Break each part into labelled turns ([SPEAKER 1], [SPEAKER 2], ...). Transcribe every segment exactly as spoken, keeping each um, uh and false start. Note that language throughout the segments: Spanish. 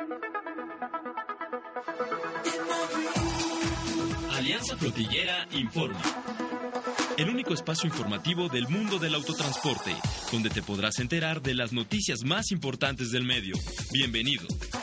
[SPEAKER 1] Alianza Flotillera informa. El único espacio informativo del mundo del autotransporte, donde te podrás enterar de las noticias más importantes del medio. Bienvenido.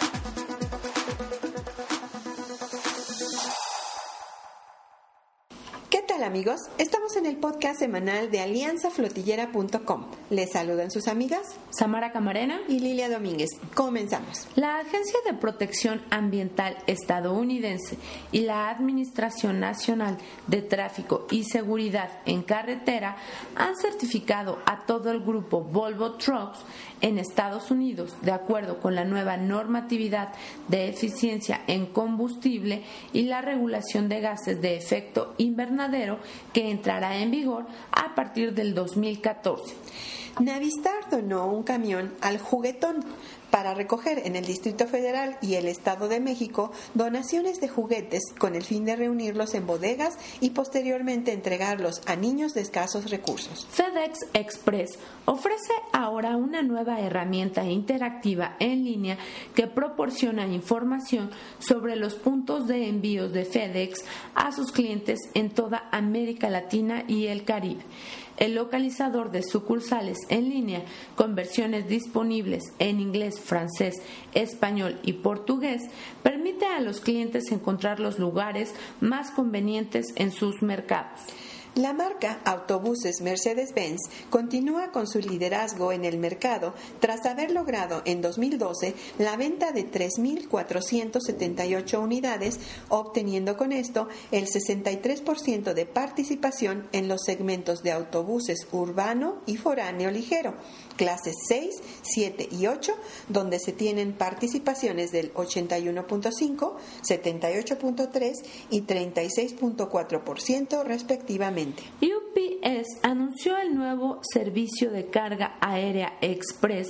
[SPEAKER 2] Hola amigos, estamos en el podcast semanal de alianza flotillera punto com. Les saludan sus amigas
[SPEAKER 3] Samara Camarena
[SPEAKER 2] y Lilia Domínguez. Comenzamos.
[SPEAKER 3] La Agencia de Protección Ambiental estadounidense y la Administración Nacional de Tráfico y Seguridad en Carretera han certificado a todo el grupo Volvo Trucks en Estados Unidos, de acuerdo con la nueva normatividad de eficiencia en combustible y la regulación de gases de efecto invernadero que entrará en vigor a partir del dos mil catorce.
[SPEAKER 2] Navistar donó un camión al Juguetón para recoger en el Distrito Federal y el Estado de México donaciones de juguetes con el fin de reunirlos en bodegas y posteriormente entregarlos a niños de escasos recursos.
[SPEAKER 3] FedEx Express ofrece ahora una nueva herramienta interactiva en línea que proporciona información sobre los puntos de envíos de FedEx a sus clientes en toda América Latina y el Caribe. El localizador de sucursales en línea con versiones disponibles en inglés, francés, español y portugués permite a los clientes encontrar los lugares más convenientes en sus mercados.
[SPEAKER 2] La marca Autobuses Mercedes-Benz continúa con su liderazgo en el mercado tras haber logrado en dos mil doce la venta de tres mil cuatrocientas setenta y ocho unidades, obteniendo con esto el sesenta y tres por ciento de participación en los segmentos de autobuses urbano y foráneo ligero, clases seis, siete y ocho, donde se tienen participaciones del ochenta y uno punto cinco, setenta y ocho punto tres y treinta y seis punto cuatro por ciento respectivamente.
[SPEAKER 3] U P S anunció el nuevo servicio de carga aérea express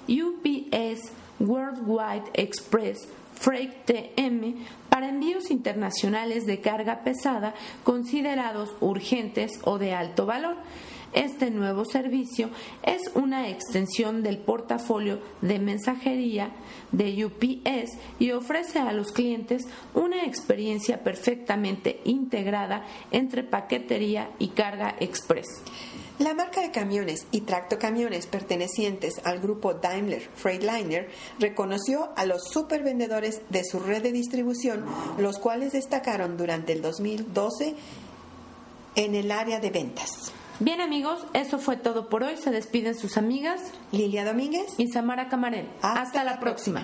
[SPEAKER 3] U P S Worldwide Express Freight T M para envíos internacionales de carga pesada considerados urgentes o de alto valor. Este nuevo servicio es una extensión del portafolio de mensajería de U P S y ofrece a los clientes una experiencia perfectamente integrada entre paquetería y carga express.
[SPEAKER 2] La marca de camiones y tractocamiones pertenecientes al grupo Daimler Freightliner reconoció a los supervendedores de su red de distribución, los cuales destacaron durante el dos mil doce en el área de ventas.
[SPEAKER 3] Bien amigos, eso fue todo por hoy. Se despiden sus amigas
[SPEAKER 2] Lilia Domínguez
[SPEAKER 3] y Samara Camarena. Hasta, Hasta la próxima.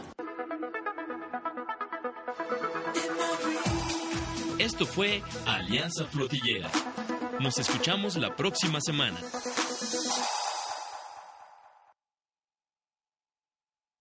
[SPEAKER 1] Esto fue Alianza Flotillera. Nos escuchamos la próxima semana.